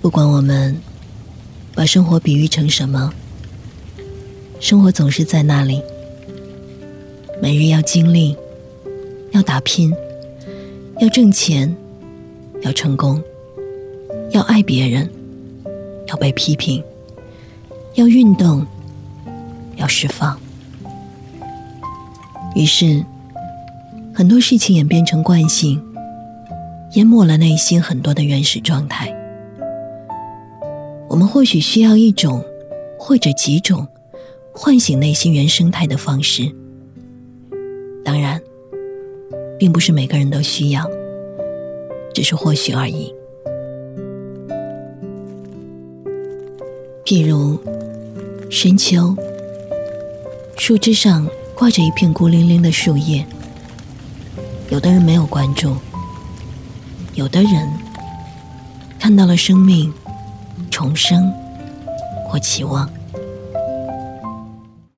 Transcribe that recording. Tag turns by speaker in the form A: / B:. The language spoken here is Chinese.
A: 不管我们把生活比喻成什么，生活总是在那里，每日要经历，要打拼，要挣钱，要成功，要爱别人，要被批评，要运动，要释放。于是很多事情演变成惯性，淹没了内心很多的原始状态。我们或许需要一种或者几种唤醒内心原生态的方式，当然并不是每个人都需要，只是或许而已。譬如深秋，树枝上挂着一片孤零零的树叶，有的人没有关注，有的人看到了生命重生或期望。